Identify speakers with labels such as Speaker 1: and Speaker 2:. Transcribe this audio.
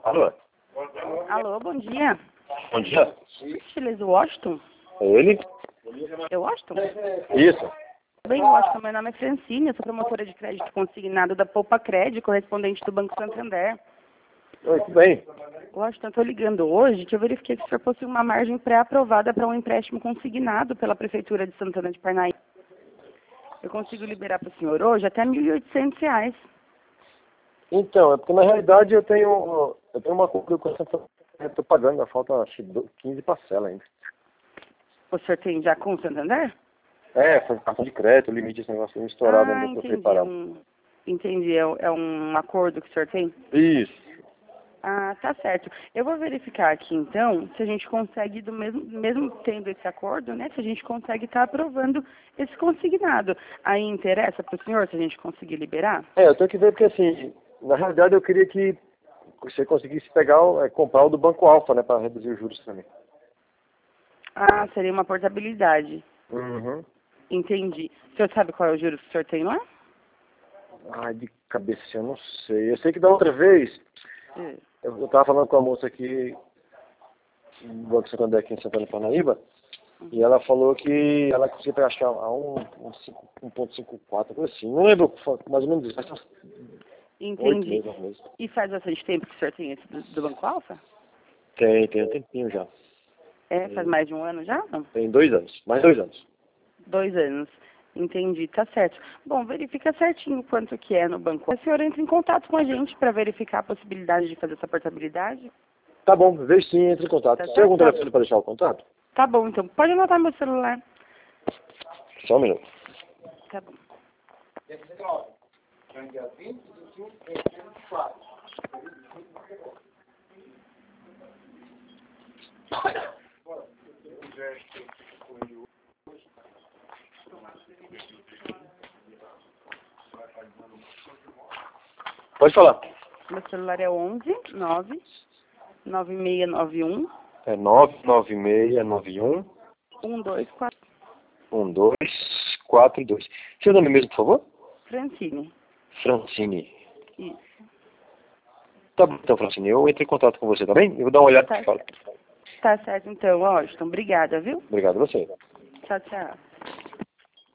Speaker 1: Alô?
Speaker 2: Alô, bom dia.
Speaker 1: Bom dia.
Speaker 2: Gentileza, Washington?
Speaker 1: É ele?
Speaker 2: É Washington?
Speaker 1: Isso.
Speaker 2: Bem, Washington, meu nome é Francine, eu sou promotora de crédito consignado da Poupa Crédito, correspondente do Banco Santander.
Speaker 1: Oi, tudo bem?
Speaker 2: Washington, estou ligando hoje que eu verifiquei que o senhor possui uma margem pré-aprovada para um empréstimo consignado pela Prefeitura de Santana de Parnaíba. Eu consigo liberar para o senhor hoje até R$ 1.800.
Speaker 1: Então, é porque na realidade eu tenho uma acordo com essa. Eu estou pagando, falta acho, 15 parcelas ainda.
Speaker 2: O senhor tem já com o Santander?
Speaker 1: É, foi cartão de crédito, o limite desse negócio estourado ainda que eu
Speaker 2: Entendi.
Speaker 1: preparado.
Speaker 2: Entendi, é um acordo que o senhor tem?
Speaker 1: Isso.
Speaker 2: Ah, tá certo. Eu vou verificar aqui, então, se a gente consegue, mesmo tendo esse acordo, né, se a gente consegue estar aprovando esse consignado. Aí interessa para o senhor se a gente conseguir liberar?
Speaker 1: É, eu tenho que ver porque assim, na realidade eu queria que você conseguisse pegar, comprar o do Banco Alfa, né, para reduzir os juros também.
Speaker 2: Ah, seria uma portabilidade.
Speaker 1: Uhum.
Speaker 2: Entendi. O senhor sabe qual é o juro que o senhor tem lá?
Speaker 1: Ai, de cabeça eu não sei. Eu sei que da outra vez, eu estava falando com a moça aqui, no Banco Santander aqui em Santana de Parnaíba, e ela falou que ela conseguia achar a 1,54, coisa assim. Não lembro mais ou menos isso, mas uns 8
Speaker 2: Entendi.
Speaker 1: meses, 9 meses.
Speaker 2: E faz bastante tempo que o senhor tem esse do Banco Alfa?
Speaker 1: Tem um tempinho já.
Speaker 2: É, faz mais de um ano já? Não?
Speaker 1: Tem 2 anos, mais 2 anos.
Speaker 2: 2 anos. Entendi, tá certo. Bom, verifica certinho quanto que é no banco. O senhor entra em contato com a gente para verificar a possibilidade de fazer essa portabilidade?
Speaker 1: Tá bom, vejo sim, entre em contato.
Speaker 2: Tá
Speaker 1: Tem algum
Speaker 2: certo?
Speaker 1: telefone para deixar o contato?
Speaker 2: Tá bom, então. Pode anotar meu celular.
Speaker 1: Só um minuto.
Speaker 2: Tá bom.
Speaker 1: Pode falar.
Speaker 2: Meu celular é 11 9 9691
Speaker 1: É 99691
Speaker 2: 124
Speaker 1: 1242. Seu nome mesmo, por favor?
Speaker 2: Francine.
Speaker 1: Francine.
Speaker 2: Isso.
Speaker 1: Tá bom, então, Francine, eu entro em contato com você, tá bem? Eu vou dar uma olhada
Speaker 2: Tá,
Speaker 1: e falo.
Speaker 2: tá certo, então, Washington. Obrigada, viu?
Speaker 1: Obrigado a você.
Speaker 2: Tchau, tchau.